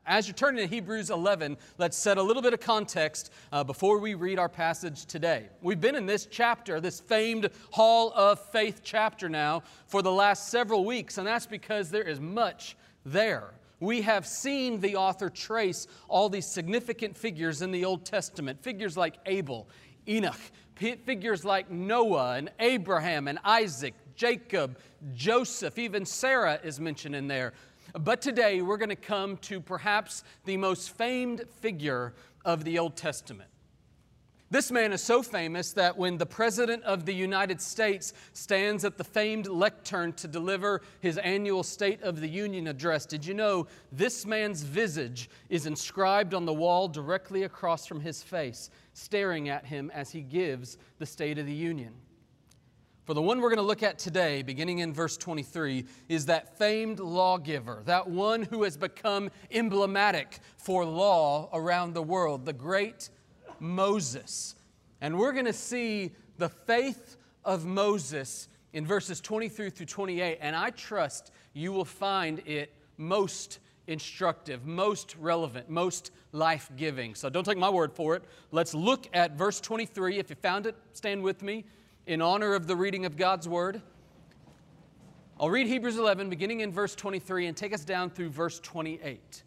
As you're turning to Hebrews 11, let's set a little bit of context before we read our passage today. We've been in this chapter, this famed Hall of Faith chapter now, for the last several weeks, and that's because there is much there. We have seen the author trace all these significant figures in the Old Testament, figures like Abel, Enoch, figures like Noah and Abraham and Isaac, Jacob, Joseph, even Sarah is mentioned in there. But today we're going to come to perhaps the most famed figure of the Old Testament. This man is so famous that when the President of the United States stands at the famed lectern to deliver his annual State of the Union address, did you know this man's visage is inscribed on the wall directly across from his face, staring at him as he gives the State of the Union? For the one we're going to look at today, beginning in verse 23, is that famed lawgiver, that one who has become emblematic for law around the world, the great Moses. And we're going to see the faith of Moses in verses 23 through 28, and I trust you will find it most instructive, most relevant, most life-giving. So don't take my word for it. Let's look at verse 23. If you found it, stand with me in honor of the reading of God's Word. I'll read Hebrews 11, beginning in verse 23, and take us down through verse 28.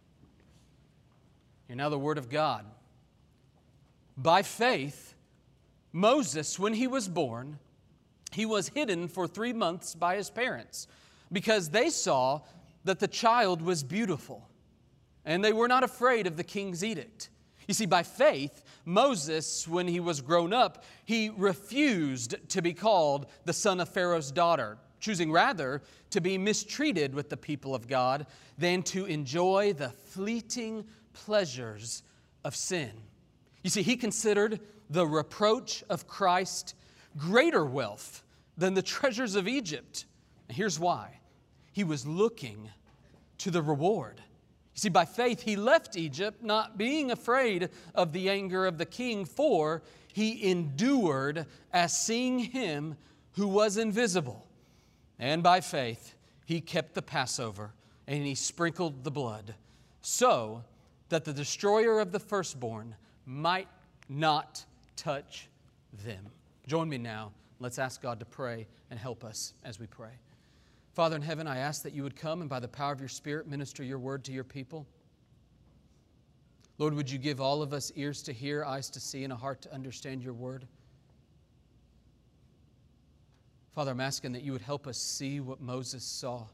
Hear now the Word of God. By faith, Moses, when he was born, he was hidden for 3 months by his parents, because they saw that the child was beautiful, and they were not afraid of the king's edict. You see, by faith, Moses, when he was grown up, he refused to be called the son of Pharaoh's daughter, choosing rather to be mistreated with the people of God than to enjoy the fleeting pleasures of sin. You see, he considered the reproach of Christ greater wealth than the treasures of Egypt. And here's why. He was looking to the reward. You see, by faith, he left Egypt, not being afraid of the anger of the king, for he endured as seeing him who was invisible. And by faith, he kept the Passover, and he sprinkled the blood, so that the destroyer of the firstborn might not touch them. Join me now. Let's ask God to pray and help us as we pray. Father in heaven, I ask that you would come and by the power of your Spirit minister your word to your people. Lord, would you give all of us ears to hear, eyes to see, and a heart to understand your word? Father, I'm asking that you would help us see what Moses saw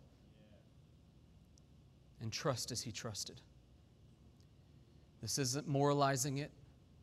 and trust as he trusted. This isn't moralizing it.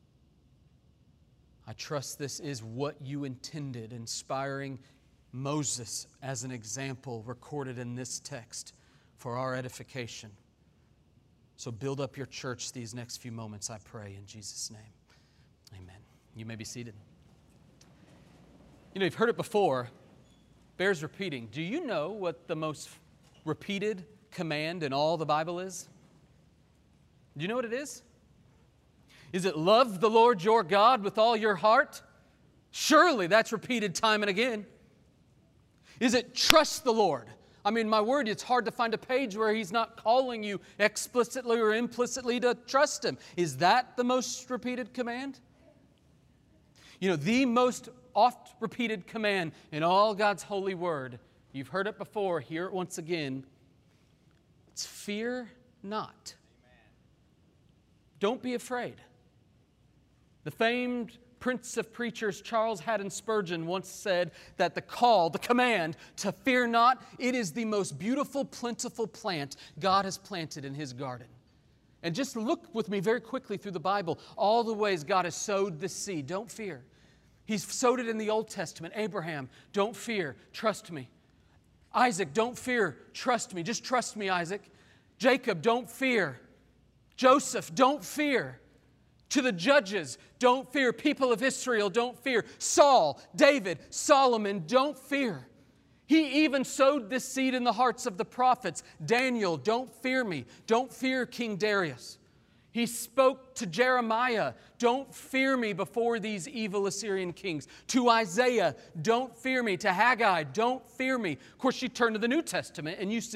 I trust this is what you intended, inspiring Moses as an example recorded in this text for our edification. So build up your church these next few moments, I pray, in Jesus' name. Amen. You may be seated. You know, you've heard it before. Bears repeating. Do you know what the most repeated command in all the Bible is? Do you know what it is? Is it love the Lord your God with all your heart? Surely that's repeated time and again. Is it trust the Lord? I mean, my word, it's hard to find a page where He's not calling you explicitly or implicitly to trust Him. Is that the most repeated command? You know, the most oft repeated command in all God's holy word, you've heard it before, hear it once again. It's fear not. Don't be afraid. The famed Prince of Preachers, Charles Haddon Spurgeon, once said that the call, the command to fear not, it is the most beautiful, plentiful plant God has planted in His garden. And just look with me very quickly through the Bible, all the ways God has sowed this seed. Don't fear. He's sowed it in the Old Testament. Abraham, don't fear, trust me. Isaac, don't fear, trust me. Just trust me, Isaac. Jacob, don't fear. Joseph, don't fear. To the judges, don't fear. People of Israel, don't fear. Saul, David, Solomon, don't fear. He even sowed this seed in the hearts of the prophets. Daniel, don't fear me. Don't fear King Darius. He spoke to Jeremiah, don't fear me before these evil Assyrian kings. To Isaiah, don't fear me. To Haggai, don't fear me. Of course, you turn to the New Testament and you see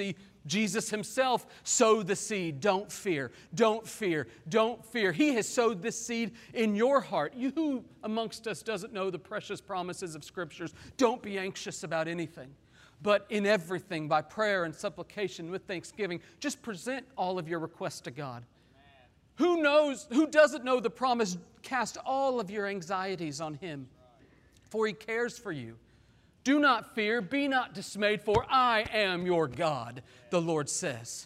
Jesus himself sowed the seed. Don't fear, don't fear, don't fear. He has sowed this seed in your heart. You who amongst us doesn't know the precious promises of Scriptures, don't be anxious about anything. But in everything, by prayer and supplication with thanksgiving, just present all of your requests to God. Who doesn't know the promise? Cast all of your anxieties on Him, for He cares for you. Do not fear, be not dismayed, for I am your God, the Lord says.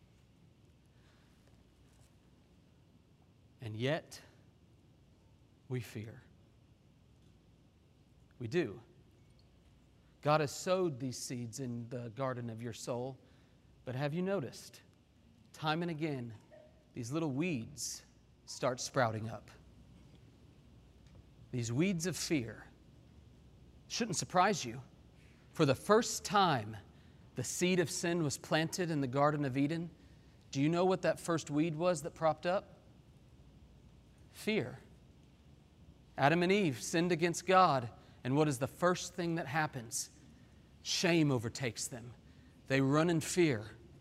And yet, we fear. We do. God has sowed these seeds in the garden of your soul, but have you noticed, time and again, these little weeds start sprouting up. These weeds of fear. Shouldn't surprise you. For the first time, the seed of sin was planted in the Garden of Eden. Do you know what that first weed was that propped up? Fear. Adam and Eve sinned against God, and what is the first thing that happens? Shame overtakes them. They run in fear.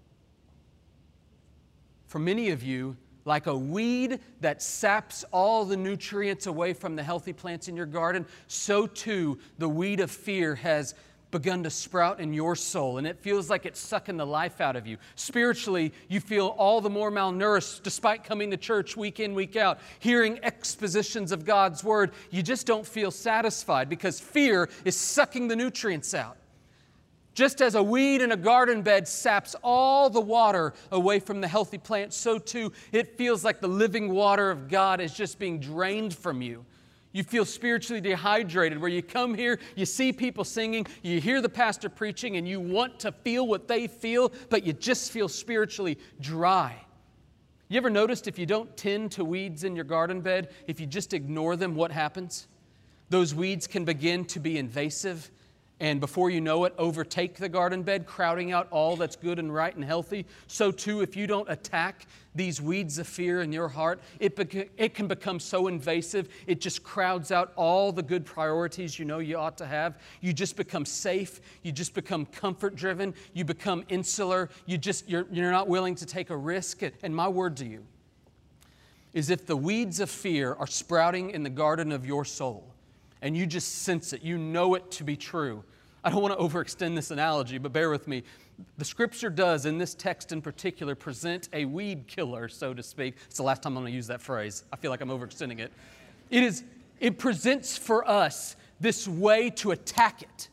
For many of you, like a weed that saps all the nutrients away from the healthy plants in your garden, so too the weed of fear has begun to sprout in your soul, and it feels like it's sucking the life out of you. Spiritually, you feel all the more malnourished despite coming to church week in, week out, hearing expositions of God's Word. You just don't feel satisfied because fear is sucking the nutrients out. Just as a weed in a garden bed saps all the water away from the healthy plant, so too it feels like the living water of God is just being drained from you. You feel spiritually dehydrated, where you come here, you see people singing, you hear the pastor preaching, and you want to feel what they feel, but you just feel spiritually dry. You ever noticed if you don't tend to weeds in your garden bed, if you just ignore them, what happens? Those weeds can begin to be invasive, and before you know it, overtake the garden bed, crowding out all that's good and right and healthy. So too, if you don't attack these weeds of fear in your heart, it can become so invasive, it just crowds out all the good priorities you know you ought to have. You just become safe. You just become comfort-driven. You become insular. You're not willing to take a risk. And my word to you is, if the weeds of fear are sprouting in the garden of your soul, and you just sense it, you know it to be true. I don't want to overextend this analogy, but bear with me. The Scripture does, in this text in particular, present a weed killer, so to speak. It's the last time I'm going to use that phrase. I feel like I'm overextending it. It presents for us this way to attack it.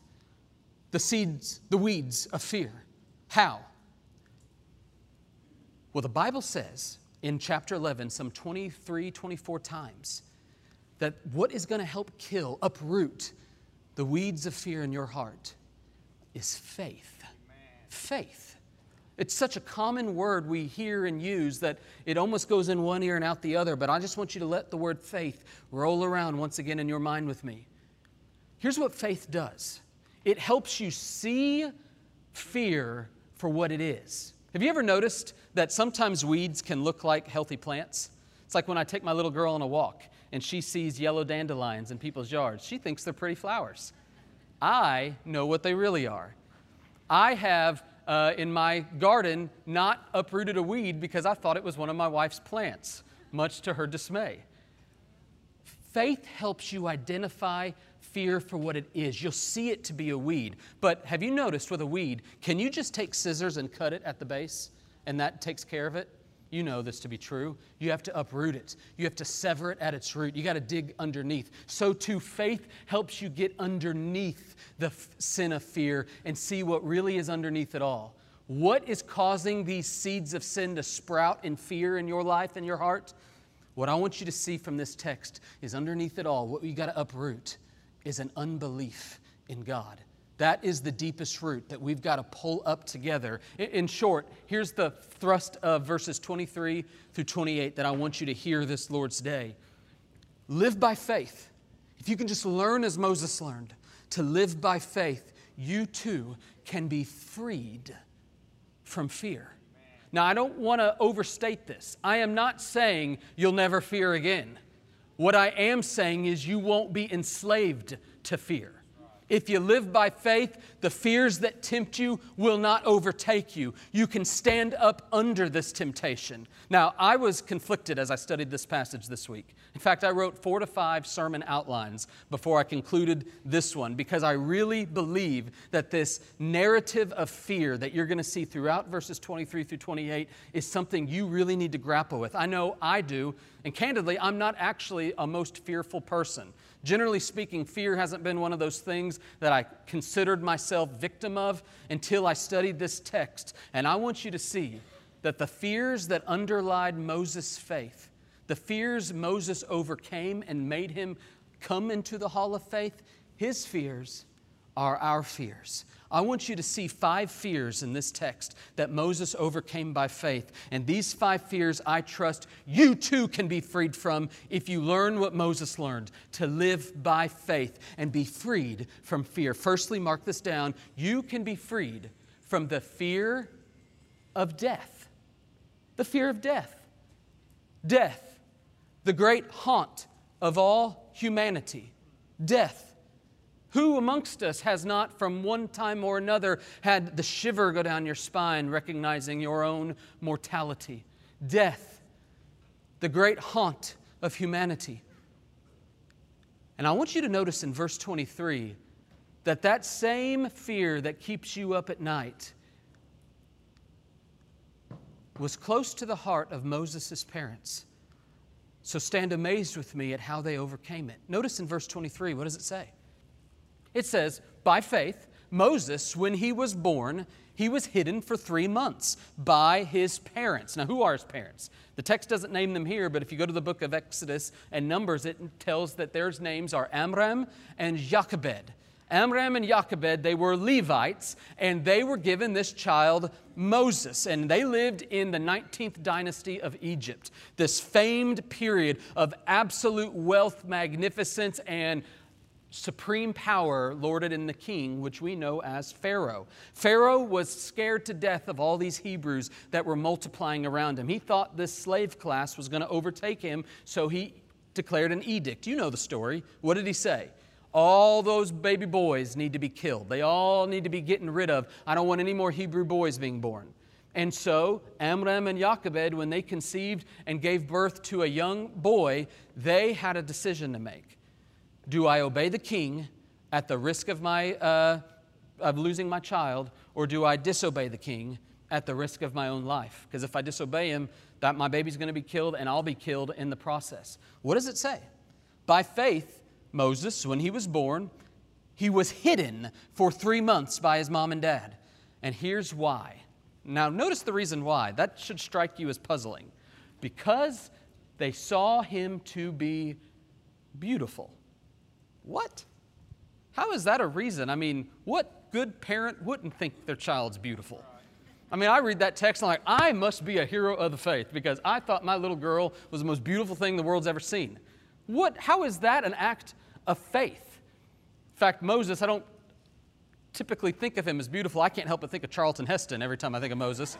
The weeds of fear. How? Well, the Bible says in chapter 11, some 23, 24 times, that what is going to help uproot the weeds of fear in your heart is faith. Amen. Faith. It's such a common word we hear and use that it almost goes in one ear and out the other, but I just want you to let the word faith roll around once again in your mind with me. Here's what faith does. It helps you see fear for what it is. Have you ever noticed that sometimes weeds can look like healthy plants? It's like when I take my little girl on a walk and she sees yellow dandelions in people's yards. She thinks they're pretty flowers. I know what they really are. I have, in my garden, not uprooted a weed because I thought it was one of my wife's plants, much to her dismay. Faith helps you identify fear for what it is. You'll see it to be a weed. But have you noticed with a weed, can you just take scissors and cut it at the base and that takes care of it? You know this to be true. You have to uproot it. You have to sever it at its root. You got to dig underneath. So too, faith helps you get underneath the sin of fear and see what really is underneath it all. What is causing these seeds of sin to sprout in fear in your life and your heart? What I want you to see from this text is underneath it all, what you got to uproot is an unbelief in God. That is the deepest root that we've got to pull up together. In short, here's the thrust of verses 23 through 28 that I want you to hear this Lord's Day. Live by faith. If you can just learn as Moses learned to live by faith, you too can be freed from fear. Now, I don't want to overstate this. I am not saying you'll never fear again. What I am saying is you won't be enslaved to fear. If you live by faith, the fears that tempt you will not overtake you. You can stand up under this temptation. Now, I was conflicted as I studied this passage this week. In fact, I wrote 4 to 5 sermon outlines before I concluded this one because I really believe that this narrative of fear that you're going to see throughout verses 23 through 28 is something you really need to grapple with. I know I do, and candidly, I'm not actually a most fearful person. Generally speaking, fear hasn't been one of those things that I considered myself victim of until I studied this text. And I want you to see that the fears that underlied Moses' faith, the fears Moses overcame and made him come into the hall of faith, his fears are our fears. I want you to see 5 fears in this text that Moses overcame by faith. And these 5 fears, I trust you too can be freed from if you learn what Moses learned, to live by faith and be freed from fear. Firstly, mark this down. You can be freed from the fear of death. The fear of death. Death, the great haunt of all humanity. Death. Who amongst us has not, from one time or another, had the shiver go down your spine, recognizing your own mortality? Death, the great haunt of humanity. And I want you to notice in verse 23 that that same fear that keeps you up at night was close to the heart of Moses' parents. So stand amazed with me at how they overcame it. Notice in verse 23, what does it say? It says, by faith, Moses, when he was born, he was hidden for 3 months by his parents. Now, who are his parents? The text doesn't name them here, but if you go to the book of Exodus and Numbers, it tells that their names are Amram and Jochebed. Amram and Jochebed, they were Levites, and they were given this child Moses, and they lived in the 19th dynasty of Egypt, this famed period of absolute wealth, magnificence, and supreme power lorded in the king, which we know as Pharaoh. Pharaoh was scared to death of all these Hebrews that were multiplying around him. He thought this slave class was going to overtake him, so he declared an edict. You know the story. What did he say? All those baby boys need to be killed. They all need to be getting rid of. I don't want any more Hebrew boys being born. And so Amram and Jochebed, when they conceived and gave birth to a young boy, they had a decision to make. Do I obey the king at the risk of losing my child, or do I disobey the king at the risk of my own life? Because if I disobey him, that my baby's going to be killed, and I'll be killed in the process. What does it say? By faith, Moses, when he was born, he was hidden for 3 months by his mom and dad. And here's why. Now, notice the reason why. That should strike you as puzzling. Because they saw him to be beautiful. What? How is that a reason? I mean, what good parent wouldn't think their child's beautiful? I mean, I read that text and I'm like, I must be a hero of the faith because I thought my little girl was the most beautiful thing the world's ever seen. How is that an act of faith? In fact, Moses, I don't typically think of him as beautiful. I can't help but think of Charlton Heston every time I think of Moses.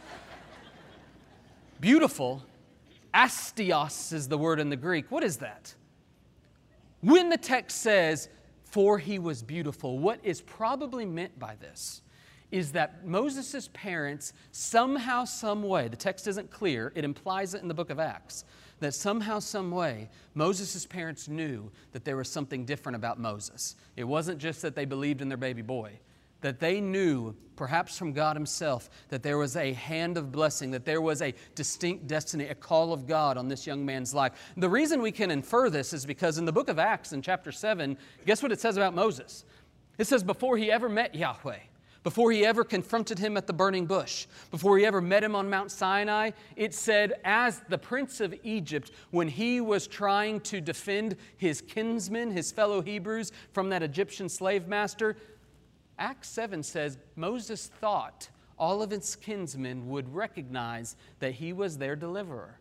Beautiful, astios is the word in the Greek. What is that? When the text says, for he was beautiful, what is probably meant by this is that Moses' parents somehow, some way, the text isn't clear, it implies it in the book of Acts, that somehow, some way, Moses' parents knew that there was something different about Moses. It wasn't just that they believed in their baby boy, that they knew, perhaps from God himself, that there was a hand of blessing, that there was a distinct destiny, a call of God on this young man's life. The reason we can infer this is because in the book of Acts, in chapter 7, guess what it says about Moses? It says before he ever met Yahweh, before he ever confronted him at the burning bush, before he ever met him on Mount Sinai, it said as the prince of Egypt, when he was trying to defend his kinsmen, his fellow Hebrews, from that Egyptian slave master, Acts 7 says Moses thought all of his kinsmen would recognize that he was their deliverer.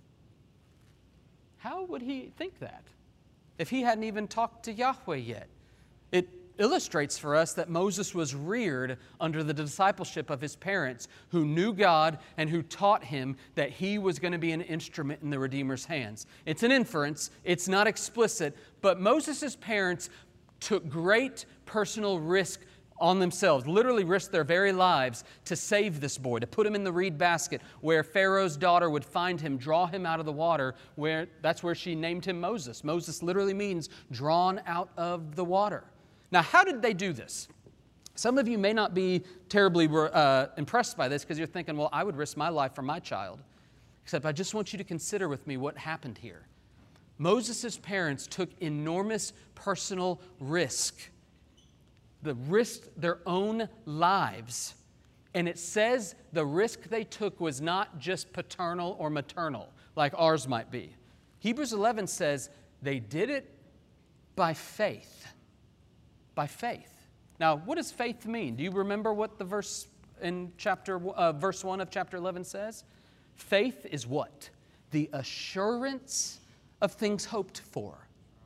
How would he think that if he hadn't even talked to Yahweh yet? It illustrates for us that Moses was reared under the discipleship of his parents who knew God and who taught him that he was going to be an instrument in the Redeemer's hands. It's an inference. It's not explicit. But Moses' parents took great personal risk on themselves, literally risked their very lives to save this boy, to put him in the reed basket where Pharaoh's daughter would find him, draw him out of the water, that's where she named him Moses. Moses literally means drawn out of the water. Now, how did they do this? Some of you may not be terribly impressed by this because you're thinking, well, I would risk my life for my child. Except I just want you to consider with me what happened here. Moses' parents took enormous personal risk. They risked their own lives. And it says the risk they took was not just paternal or maternal, like ours might be. Hebrews 11 says they did it by faith. By faith. Now, what does faith mean? Do you remember what the verse in verse 1 of chapter 11 says? Faith is what? The assurance of things hoped for.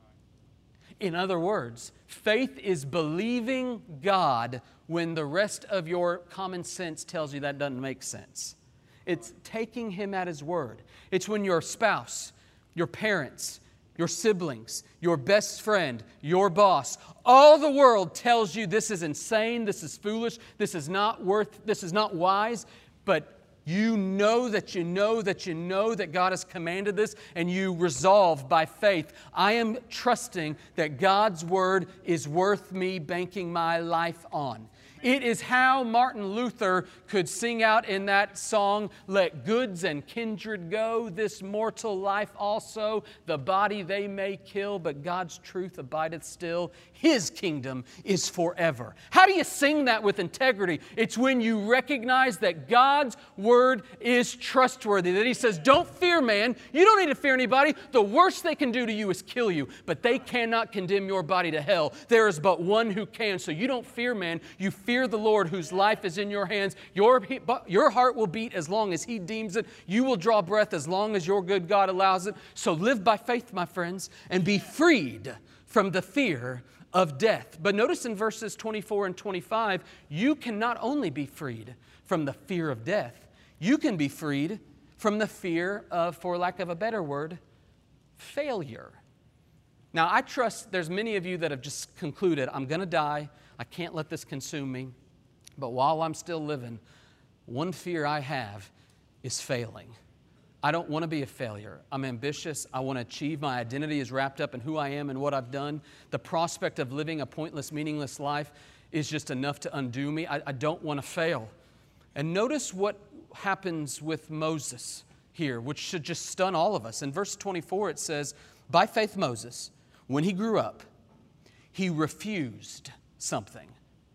In other words, faith is believing God when the rest of your common sense tells you that doesn't make sense. It's taking Him at His word. It's when your spouse, your parents, your siblings, your best friend, your boss, all the world tells you this is insane, this is foolish, this is not wise, but you know that God has commanded this, and you resolve by faith, I am trusting that God's word is worth me banking my life on. It is how Martin Luther could sing out in that song, let goods and kindred go, this mortal life also, the body they may kill, but God's truth abideth still. His kingdom is forever. How do you sing that with integrity? It's when you recognize that God's word is trustworthy, that He says, don't fear man, you don't need to fear anybody. The worst they can do to you is kill you, but they cannot condemn your body to hell. There is but one who can, so you don't fear man, you fear the Lord whose life is in your hands. Your heart will beat as long as He deems it. You will draw breath as long as your good God allows it. So live by faith, my friends, and be freed from the fear of death. But notice in verses 24 and 25, you can not only be freed from the fear of death, you can be freed from the fear of, for lack of a better word, failure. Now, I trust there's many of you that have just concluded, I'm going to die. I can't let this consume me. But while I'm still living, one fear I have is failing. I don't want to be a failure. I'm ambitious. I want to achieve. My identity is wrapped up in who I am and what I've done. The prospect of living a pointless, meaningless life is just enough to undo me. I don't want to fail. And notice what happens with Moses here, which should just stun all of us. In verse 24 it says, by faith Moses, when he grew up, he refused something.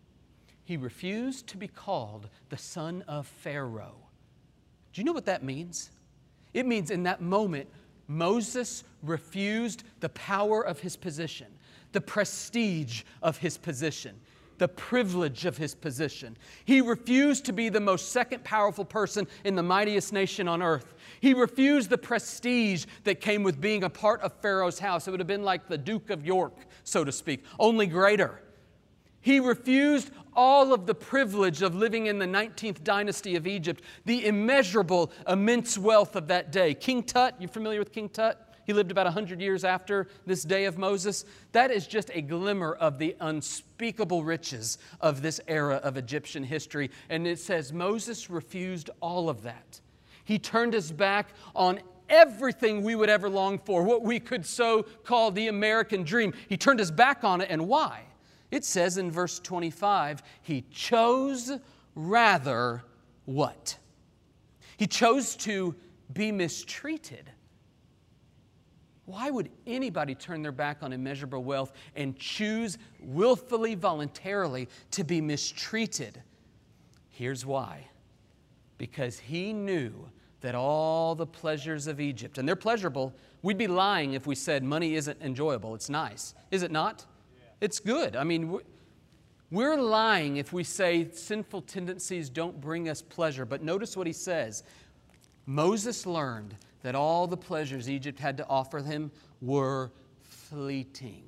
He refused to be called the son of Pharaoh. Do you know what that means? It means in that moment, Moses refused the power of his position, the prestige of his position, the privilege of his position. He refused to be the most second powerful person in the mightiest nation on earth. He refused the prestige that came with being a part of Pharaoh's house. It would have been like the Duke of York, so to speak, only greater. He refused all of the privilege of living in the 19th dynasty of Egypt, the immeasurable, immense wealth of that day. King Tut, you familiar with King Tut? He lived about 100 years after this day of Moses. That is just a glimmer of the unspeakable riches of this era of Egyptian history. And it says Moses refused all of that. He turned his back on everything we would ever long for, what we could so call the American dream. He turned his back on it, and why? It says in verse 25, he chose rather what? He chose to be mistreated. Why would anybody turn their back on immeasurable wealth and choose willfully, voluntarily to be mistreated? Here's why. Because he knew that all the pleasures of Egypt, and they're pleasurable. We'd be lying if we said money isn't enjoyable. It's nice. Is it not? It's good. I mean, we're lying if we say sinful tendencies don't bring us pleasure. But notice what he says. Moses learned that all the pleasures Egypt had to offer him were fleeting.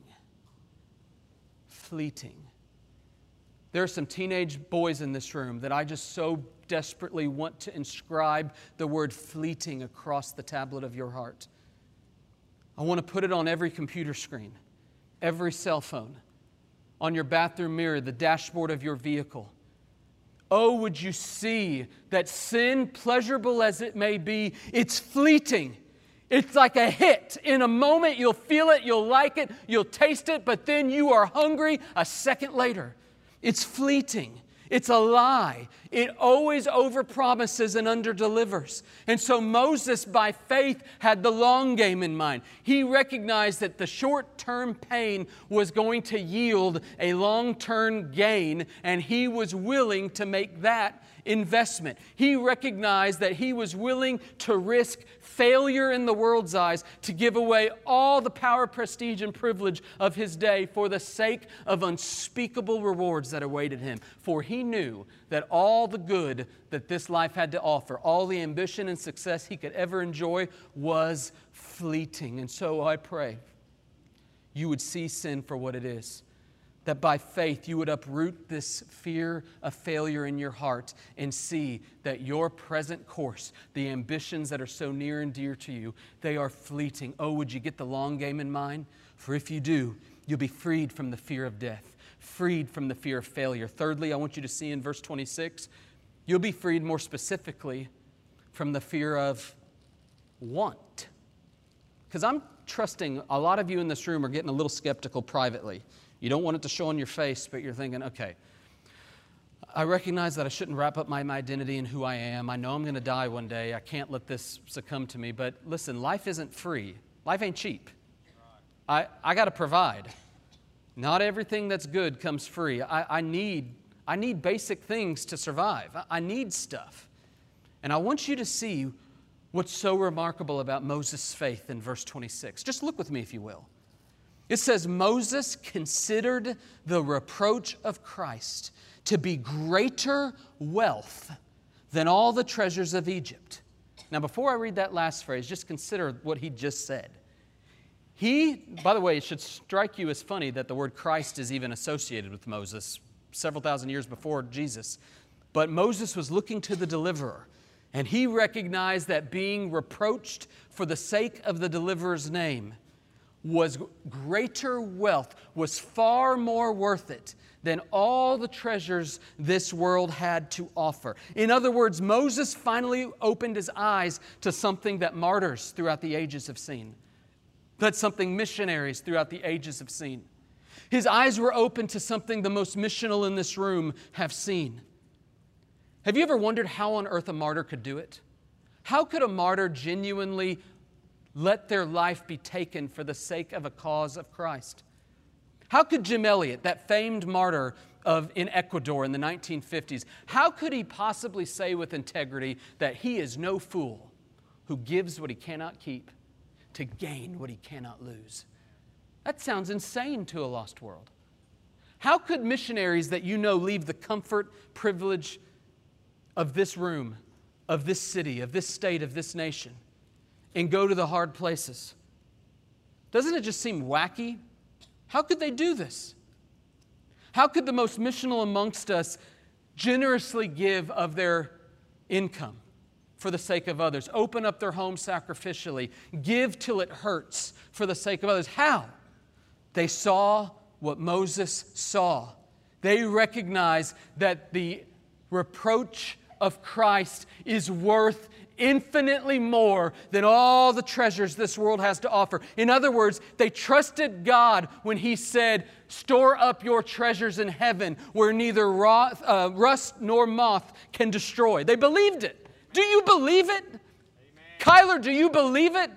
Fleeting. There are some teenage boys in this room that I just so desperately want to inscribe the word fleeting across the tablet of your heart. I want to put it on every computer screen, every cell phone. on your bathroom mirror, the dashboard of your vehicle. Oh, would you see that sin, pleasurable as it may be, it's fleeting. It's like a hit. In a moment, you'll feel it, you'll like it, you'll taste it, but then you are hungry a second later. It's fleeting. It's a lie. It always overpromises and underdelivers. And so Moses, by faith, had the long game in mind. He recognized that the short-term pain was going to yield a long-term gain, and he was willing to make that investment. He recognized that he was willing to risk failure in the world's eyes to give away all the power, prestige, and privilege of his day for the sake of unspeakable rewards that awaited him. For he knew that all the good that this life had to offer, all the ambition and success he could ever enjoy, was fleeting. And so I pray you would see sin for what it is. That by faith you would uproot this fear of failure in your heart and see that your present course, the ambitions that are so near and dear to you, they are fleeting. Oh, would you get the long game in mind? For if you do, you'll be freed from the fear of death, freed from the fear of failure. Thirdly, I want you to see in verse 26, you'll be freed more specifically from the fear of want. Because I'm trusting a lot of you in this room are getting a little skeptical privately. You don't want it to show on your face, but you're thinking, okay, I recognize that I shouldn't wrap up my identity in who I am. I know I'm going to die one day. I can't let this succumb to me. But listen, life isn't free. Life ain't cheap. I got to provide. Not everything that's good comes free. I need basic things to survive. I need stuff. And I want you to see what's so remarkable about Moses' faith in verse 26. Just look with me, if you will. It says, Moses considered the reproach of Christ to be greater wealth than all the treasures of Egypt. Now, before I read that last phrase, just consider what he just said. By the way, it should strike you as funny that the word Christ is even associated with Moses several thousand years before Jesus. But Moses was looking to the deliverer, and he recognized that being reproached for the sake of the deliverer's name was greater wealth, was far more worth it than all the treasures this world had to offer. In other words, Moses finally opened his eyes to something that martyrs throughout the ages have seen. That's something missionaries throughout the ages have seen. His eyes were open to something the most missional in this room have seen. Have you ever wondered how on earth a martyr could do it? How could a martyr genuinely let their life be taken for the sake of a cause of Christ? How could Jim Elliot, that famed martyr in Ecuador in the 1950s, how could he possibly say with integrity that he is no fool who gives what he cannot keep to gain what he cannot lose? That sounds insane to a lost world. How could missionaries that you know leave the comfort, privilege of this room, of this city, of this state, of this nation, and go to the hard places? Doesn't it just seem wacky? How could they do this? How could the most missional amongst us generously give of their income for the sake of others, open up their home sacrificially, give till it hurts for the sake of others? How? They saw what Moses saw. They recognized that the reproach of Christ is worth infinitely more than all the treasures this world has to offer. In other words, they trusted God when He said, store up your treasures in heaven where neither rust nor moth can destroy. They believed it. Do you believe it? Amen. Kyler, do you believe it?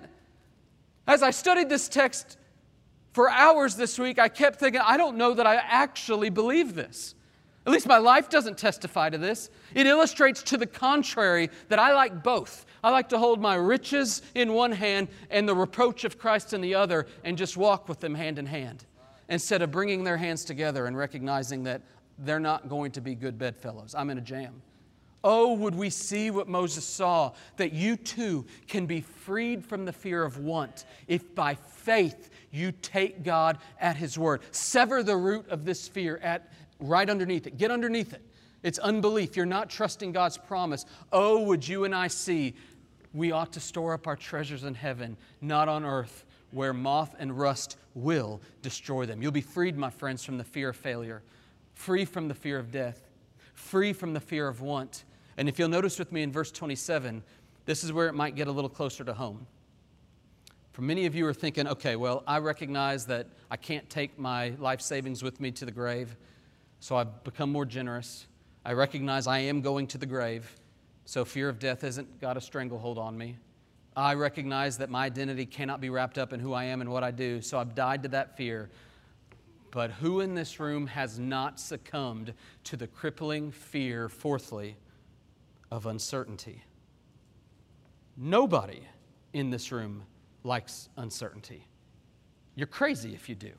As I studied this text for hours this week, I kept thinking, I don't know that I actually believe this. At least my life doesn't testify to this. It illustrates to the contrary that I like both. I like to hold my riches in one hand and the reproach of Christ in the other and just walk with them hand in hand instead of bringing their hands together and recognizing that they're not going to be good bedfellows. I'm in a jam. Oh, would we see what Moses saw, that you too can be freed from the fear of want if by faith you take God at His word. Sever the root of this fear right underneath it. Get underneath it. It's unbelief. You're not trusting God's promise. Oh, would you and I see we ought to store up our treasures in heaven, not on earth, where moth and rust will destroy them. You'll be freed, my friends, from the fear of failure, free from the fear of death, free from the fear of want. And if you'll notice with me in verse 27, this is where it might get a little closer to home. For many of you are thinking, okay, well, I recognize that I can't take my life savings with me to the grave, so I've become more generous. I recognize I am going to the grave, so fear of death hasn't got a stranglehold on me. I recognize that my identity cannot be wrapped up in who I am and what I do, so I've died to that fear. But who in this room has not succumbed to the crippling fear, fourthly, of uncertainty? Nobody in this room likes uncertainty. You're crazy if you do.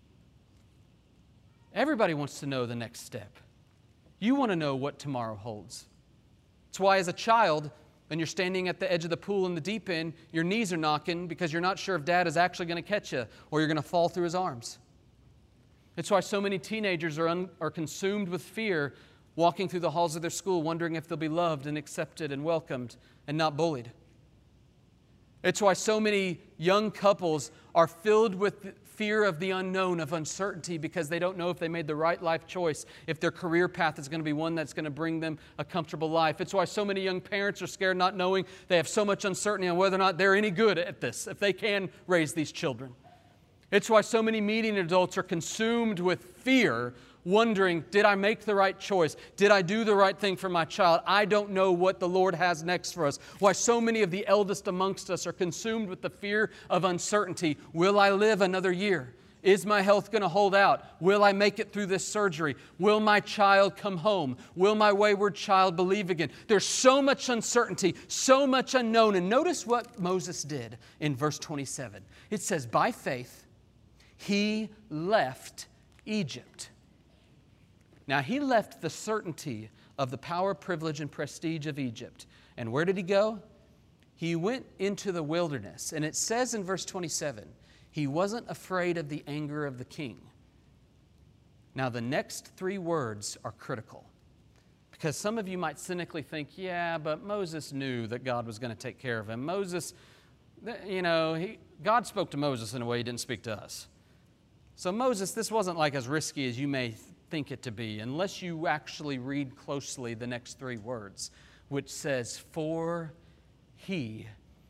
Everybody wants to know the next step. You want to know what tomorrow holds. That's why as a child, when you're standing at the edge of the pool in the deep end, your knees are knocking because you're not sure if Dad is actually going to catch you or you're going to fall through his arms. It's why so many teenagers are consumed with fear, walking through the halls of their school, wondering if they'll be loved and accepted and welcomed and not bullied. It's why so many young couples are filled with fear of the unknown, of uncertainty, because they don't know if they made the right life choice, if their career path is going to be one that's going to bring them a comfortable life. It's why so many young parents are scared, not knowing they have so much uncertainty on whether or not they're any good at this, if they can raise these children. It's why so many median adults are consumed with fear, wondering, did I make the right choice? Did I do the right thing for my child? I don't know what the Lord has next for us. Why so many of the eldest amongst us are consumed with the fear of uncertainty. Will I live another year? Is my health going to hold out? Will I make it through this surgery? Will my child come home? Will my wayward child believe again? There's so much uncertainty, so much unknown. And notice what Moses did in verse 27. It says, by faith, he left Egypt. Now, he left the certainty of the power, privilege, and prestige of Egypt. And where did he go? He went into the wilderness. And it says in verse 27, he wasn't afraid of the anger of the king. Now, the next three words are critical. Because some of you might cynically think, yeah, but Moses knew that God was going to take care of him. Moses, God spoke to Moses in a way he didn't speak to us. So Moses, this wasn't like as risky as you may think it to be, unless you actually read closely the next three words, which says, for he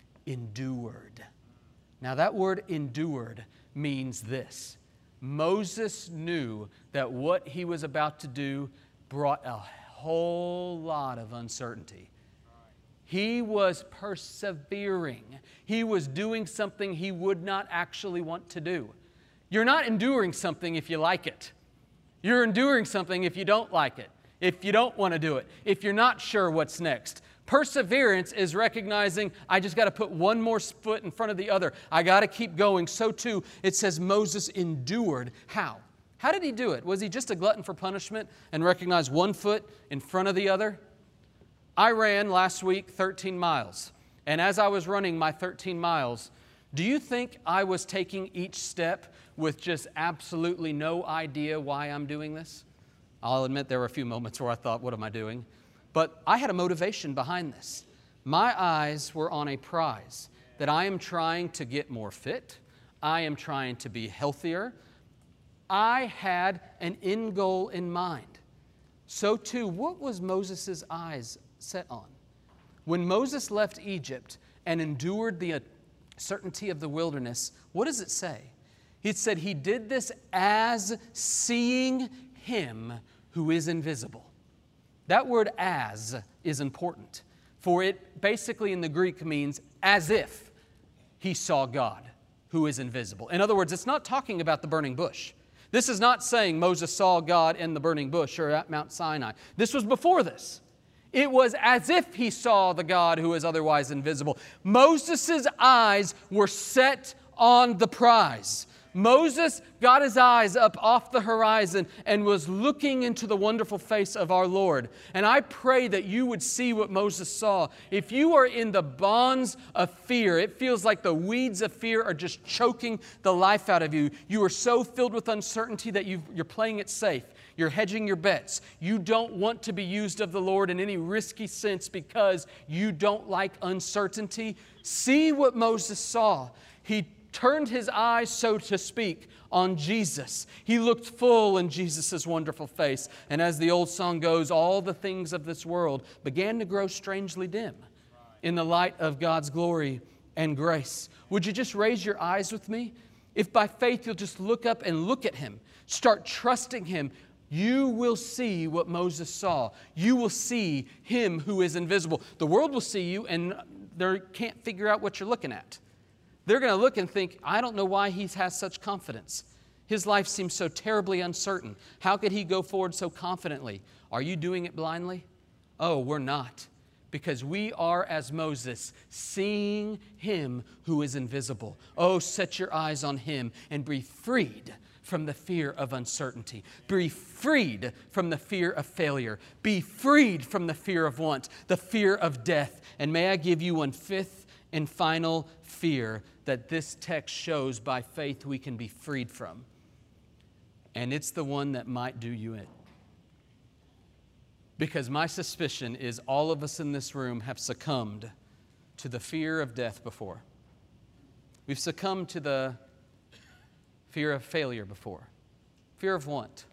endured. Now that word endured means this. Moses knew that what he was about to do brought a whole lot of uncertainty. He was persevering. He was doing something he would not actually want to do. You're not enduring something if you like it. You're enduring something if you don't like it, if you don't want to do it, if you're not sure what's next. Perseverance is recognizing I just got to put one more foot in front of the other. I got to keep going. So too, it says Moses endured. How? How did he do it? Was he just a glutton for punishment and recognized one foot in front of the other? I ran last week 13 miles. And as I was running my 13 miles, do you think I was taking each step with just absolutely no idea why I'm doing this? I'll admit there were a few moments where I thought, what am I doing? But I had a motivation behind this. My eyes were on a prize that I am trying to get more fit. I am trying to be healthier. I had an end goal in mind. So too, what was Moses' eyes set on? When Moses left Egypt and endured the certainty of the wilderness, what does it say? It said he did this as seeing him who is invisible. That word as is important, for it basically in the Greek means as if he saw God who is invisible. In other words, it's not talking about the burning bush. This is not saying Moses saw God in the burning bush or at Mount Sinai. This was before this. It was as if he saw the God who is otherwise invisible. Moses' eyes were set on the prize. Moses got his eyes up off the horizon and was looking into the wonderful face of our Lord. And I pray that you would see what Moses saw. If you are in the bonds of fear, it feels like the weeds of fear are just choking the life out of you. You are so filled with uncertainty that you're playing it safe. You're hedging your bets. You don't want to be used of the Lord in any risky sense because you don't like uncertainty. See what Moses saw. He turned his eyes, so to speak, on Jesus. He looked full in Jesus' wonderful face. And as the old song goes, all the things of this world began to grow strangely dim in the light of God's glory and grace. Would you just raise your eyes with me? If by faith you'll just look up and look at Him, start trusting Him, you will see what Moses saw. You will see Him who is invisible. The world will see you and they can't figure out what you're looking at. They're going to look and think, I don't know why he has such confidence. His life seems so terribly uncertain. How could he go forward so confidently? Are you doing it blindly? Oh, we're not. Because we are, as Moses, seeing Him who is invisible. Oh, set your eyes on Him and be freed from the fear of uncertainty. Be freed from the fear of failure. Be freed from the fear of want, the fear of death. And may I give you one fifth and final fear that this text shows by faith we can be freed from. And it's the one that might do you in. Because my suspicion is all of us in this room have succumbed to the fear of death before. We've succumbed to the fear of failure before. Fear of want.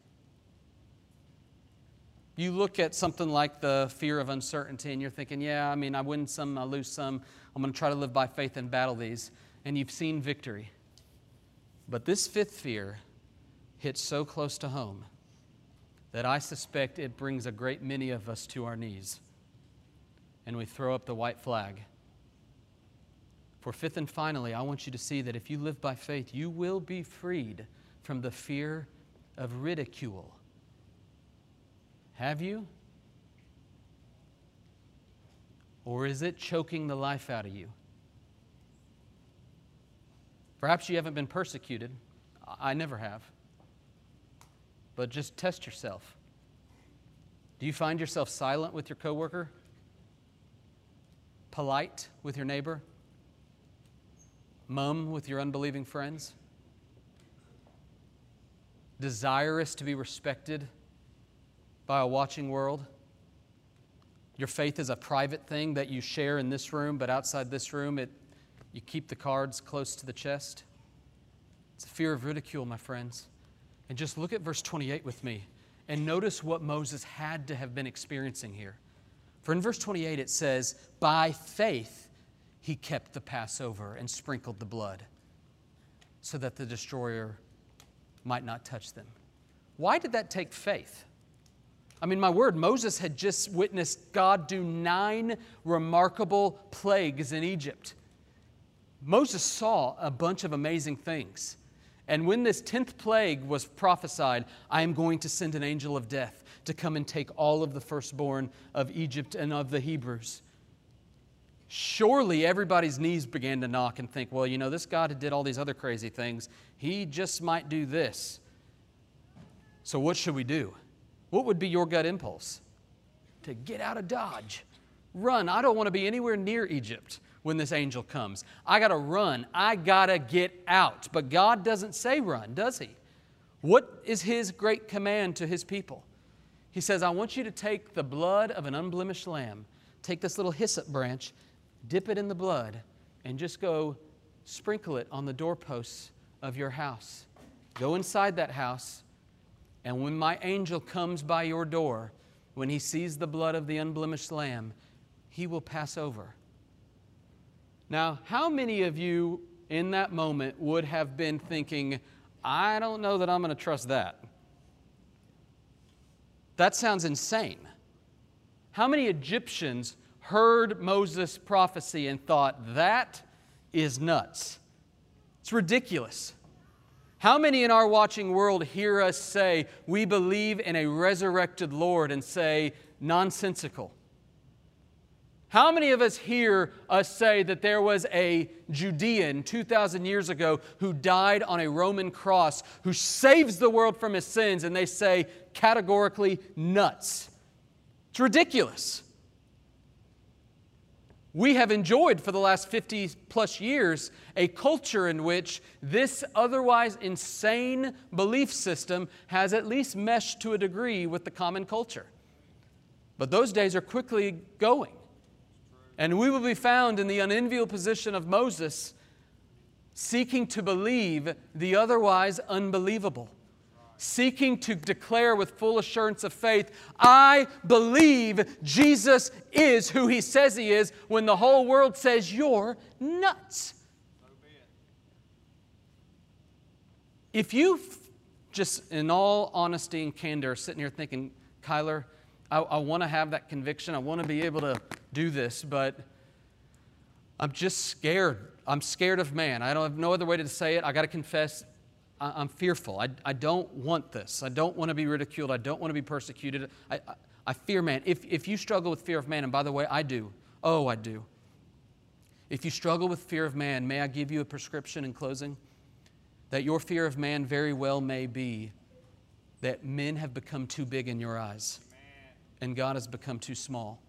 You look at something like the fear of uncertainty and you're thinking, I win some, I lose some. I'm going to try to live by faith and battle these. And you've seen victory. But this fifth fear hits so close to home that I suspect it brings a great many of us to our knees. And we throw up the white flag. For fifth and finally, I want you to see that if you live by faith, you will be freed from the fear of ridicule. Have you? Or is it choking the life out of you? Perhaps you haven't been persecuted. I never have. But just test yourself. Do you find yourself silent with your coworker? Polite with your neighbor? Mum with your unbelieving friends? Desirous to be respected by a watching world? Your faith is a private thing that you share in this room, but outside this room, you keep the cards close to the chest. It's a fear of ridicule, my friends. And just look at verse 28 with me and notice what Moses had to have been experiencing here. For in verse 28 it says, by faith he kept the Passover and sprinkled the blood so that the destroyer might not touch them. Why did that take faith? My word, Moses had just witnessed God do 9 remarkable plagues in Egypt. Moses saw a bunch of amazing things. And when this 10th plague was prophesied, I am going to send an angel of death to come and take all of the firstborn of Egypt and of the Hebrews. Surely everybody's knees began to knock and think, this God who did all these other crazy things, He just might do this. So what should we do? What would be your gut impulse? To get out of Dodge. Run. I don't want to be anywhere near Egypt when this angel comes. I got to run. I got to get out. But God doesn't say run, does He? What is His great command to His people? He says, I want you to take the blood of an unblemished lamb, take this little hyssop branch, dip it in the blood, and just go sprinkle it on the doorposts of your house. Go inside that house, and when my angel comes by your door, when he sees the blood of the unblemished lamb, he will pass over. Now, how many of you in that moment would have been thinking, I don't know that I'm going to trust that? That sounds insane. How many Egyptians heard Moses' prophecy and thought, that is nuts? It's ridiculous. How many in our watching world hear us say, we believe in a resurrected Lord, and say, nonsensical? How many of us hear us say that there was a Judean 2,000 years ago who died on a Roman cross, who saves the world from his sins, and they say categorically, nuts? It's ridiculous. We have enjoyed for the last 50 plus years a culture in which this otherwise insane belief system has at least meshed to a degree with the common culture. But those days are quickly going. And we will be found in the unenviable position of Moses, seeking to believe the otherwise unbelievable, seeking to declare with full assurance of faith, I believe Jesus is who He says He is, when the whole world says you're nuts. If you, just in all honesty and candor, sitting here thinking, Kyler, I want to have that conviction, I want to be able to do this, but I'm just scared. I'm scared of man. I don't have no other way to say it. I got to confess, I'm fearful. I don't want this. I don't want to be ridiculed. I don't want to be persecuted. I fear man. If you struggle with fear of man, and by the way, I do. Oh, I do. If you struggle with fear of man, may I give you a prescription in closing? That your fear of man very well may be that men have become too big in your eyes, and God has become too small.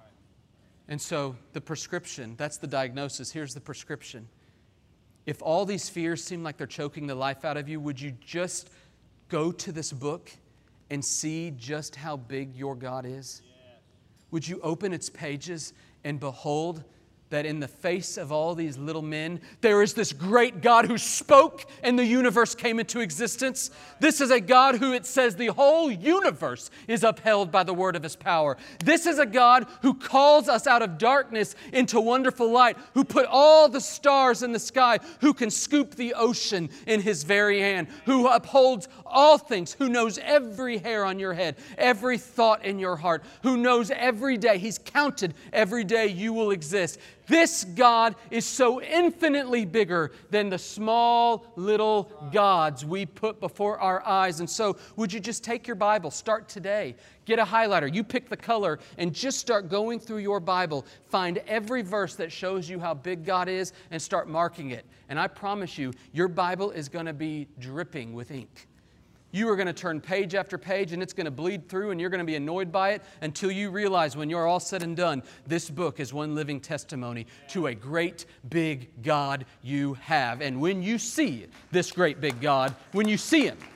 And so the prescription, that's the diagnosis. Here's the prescription. If all these fears seem like they're choking the life out of you, would you just go to this book and see just how big your God is? Would you open its pages and behold that in the face of all these little men, there is this great God who spoke and the universe came into existence? This is a God who, it says, the whole universe is upheld by the word of His power. This is a God who calls us out of darkness into wonderful light, who put all the stars in the sky, who can scoop the ocean in His very hand, who upholds all things, who knows every hair on your head, every thought in your heart, who knows every day. He's counted every day you will exist. This God is so infinitely bigger than the small little gods we put before our eyes. And so would you just take your Bible, start today, get a highlighter, you pick the color, and just start going through your Bible. Find every verse that shows you how big God is and start marking it. And I promise you, your Bible is going to be dripping with ink. You are going to turn page after page, and it's going to bleed through, and you're going to be annoyed by it until you realize when you're all said and done, this book is one living testimony to a great big God you have. And when you see this great big God, when you see Him,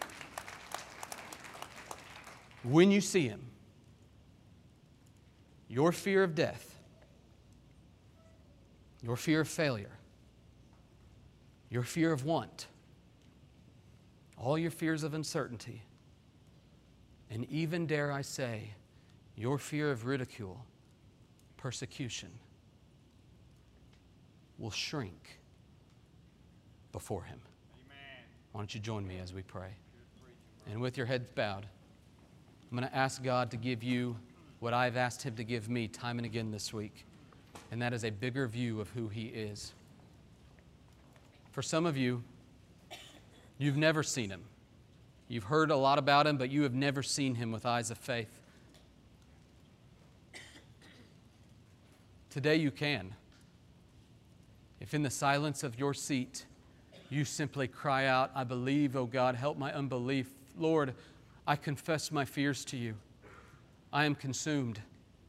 your fear of death, your fear of failure, your fear of want, all your fears of uncertainty, and even, dare I say, your fear of ridicule, persecution, will shrink before Him. Amen. Why don't you join me as we pray? And with your heads bowed, I'm going to ask God to give you what I've asked Him to give me time and again this week, and that is a bigger view of who He is. For some of you, you've never seen Him. You've heard a lot about Him, but you have never seen Him with eyes of faith. Today you can. If in the silence of your seat, you simply cry out, I believe, oh God, help my unbelief. Lord, I confess my fears to You. I am consumed.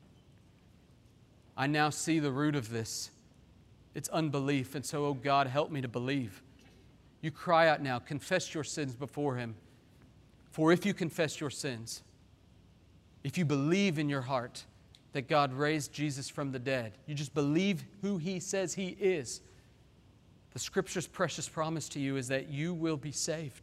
I now see the root of this. It's unbelief, and so, oh God, help me to believe. You cry out now, confess your sins before Him. For if you confess your sins, if you believe in your heart that God raised Jesus from the dead, you just believe who He says He is, the Scripture's precious promise to you is that you will be saved.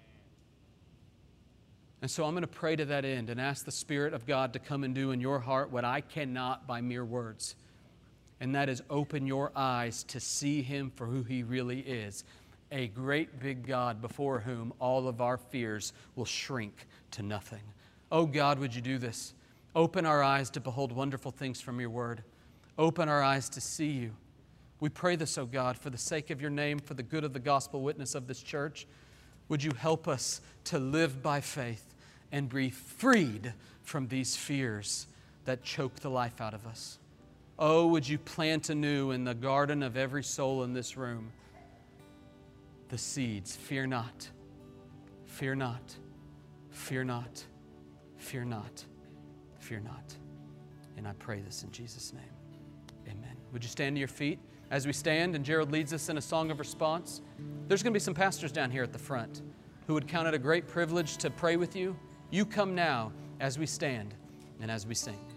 And so I'm going to pray to that end and ask the Spirit of God to come and do in your heart what I cannot by mere words. And that is open your eyes to see Him for who He really is. A great big God before whom all of our fears will shrink to nothing. Oh God, would You do this? Open our eyes to behold wonderful things from Your Word. Open our eyes to see You. We pray this, oh God, for the sake of Your name, for the good of the gospel witness of this church. Would You help us to live by faith and be freed from these fears that choke the life out of us. Oh, would You plant anew in the garden of every soul in this room the seeds. Fear not, fear not, fear not, fear not, fear not. And I pray this in Jesus' name. Amen. Would you stand to your feet as we stand and Gerald leads us in a song of response? There's going to be some pastors down here at the front who would count it a great privilege to pray with you. You come now as we stand and as we sing.